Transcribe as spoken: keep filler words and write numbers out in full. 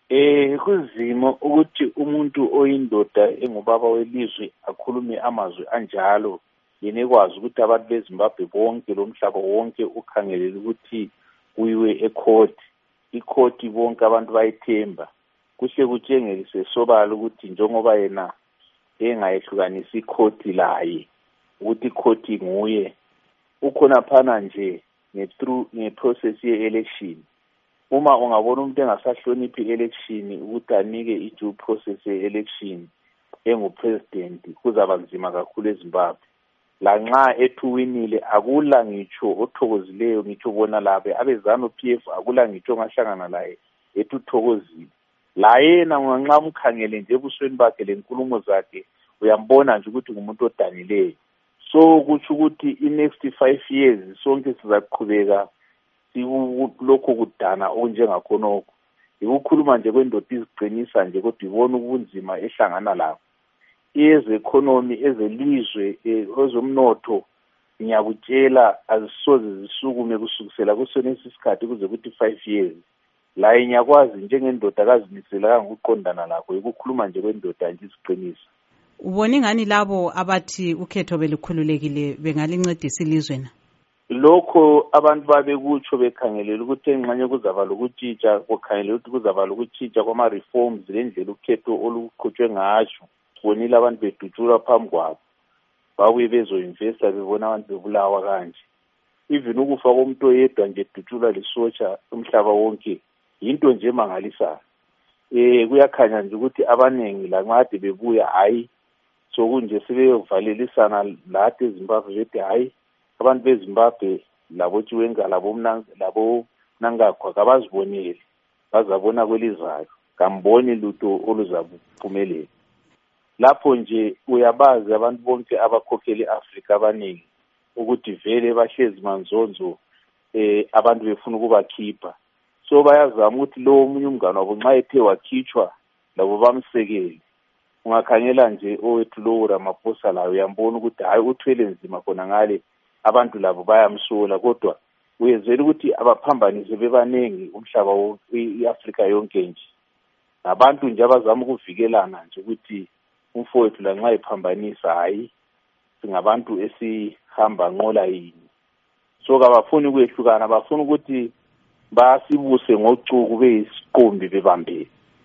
Eh kuzimo ukuthi umuntu oyindoda engubaba welizwe akhulume amazwi anjalo yena ekwazi ukuthi abantu beZimbabwe bonke lomhlaba wonke ukhangelele ukuthi kuyiwe ecourt icourt bonke abantu bayithemba kuhle kutshengise sobala ukuthi njengoba yena engayehlukanisa icourt laye ukuthi icourt nguye ukhona phana nje nge-through nge-process ye-election. Uma ungabona umuntu engasahloniphi i-election ukuthi anike i-due process ye-election engu-president kuzaba nzima kakhulu eZimbabwe. La nxa ethuwinile akula ngitsho othokozileyo ngitsho bona labe abezanu P F akula ngitsho ngahlangana laye etuthokozile. La yena nganxa umkhangele nje ebusweni bakhe lenkulumo zakhe uyambona nje ukuthi ngumuntu odanileyo. So kuthi ukuthi i-next five years sonke sizaqhubeka lokho kudana okunjengakhonokho. Ukukhuluma nje kwendoda iziqinisa nje kodwa ibona ubunzima ehlangana lapho. Eze economy ezelizwe ezomnotho ngiyakutshela azisoze zisukume kusukisela kusona isikhathi kuze kuthi five years. La ngiyakwazi njengendoda kazimisela kangokuqondana lakho ukukhuluma nje kwendoda nje isiqinisa. Ubona ingani labo abathi ukhetho belikhululekile bengalincedisa ilizwe na? Lokho abantu babekutsho bekhangelela ukuthi engxanye kuzaba lokutshitsha kokhangelela ukuthi kuzaba lokutshitsha kwama reforms lendlela ukhetho oluqhutshwe ngasho. Bonile abantu bedutshulwa phambi kwabo babuye bezoinvesta bebona abantu bebulawa kanje. Even ukufa komuntu oyedwa nje edutshulwa lisotsha umhlaba wonke into nje mangalisayo. Eh kuyakhanya nje ukuthi abanengi la nqade bebuya hayi sokunje sebeyovalelisana lathi eZimbabwe bethi hayi abantu beZimbabwe labo Chiwenga labo mna labo nangakho akabazibonile bazabona kwelizayo kamboni lutho oluzabuphumelela. Lapho nje uyabazi abantu bonke abakhokheli eAfrika abaningi ukuthi vele bahlezi manzonzo eh abantu befuna ukubakhipha. So bayazama ukuthi lo omunye umngane wabo nxa ethe wakhitshwa labo bamsekele. Ungakhangela nje owethu lo Ramaphosa layo uyambona ukuthi hayi uthwele nzima khona ngale abantu labo bayamsola kodwa uyezela ukuthi abaphambanise bebanengi umhlaba wonke iAfrika yonke nje. Abantu nje abazama ukuvikelana nje ukuthi umfowethu la nxa iphambanisa hayi singabantu esihamba nqola yini. So kabafuni ukwehlukana bafuna ukuthi basibuse ngocuku beyisiqombi bebambele.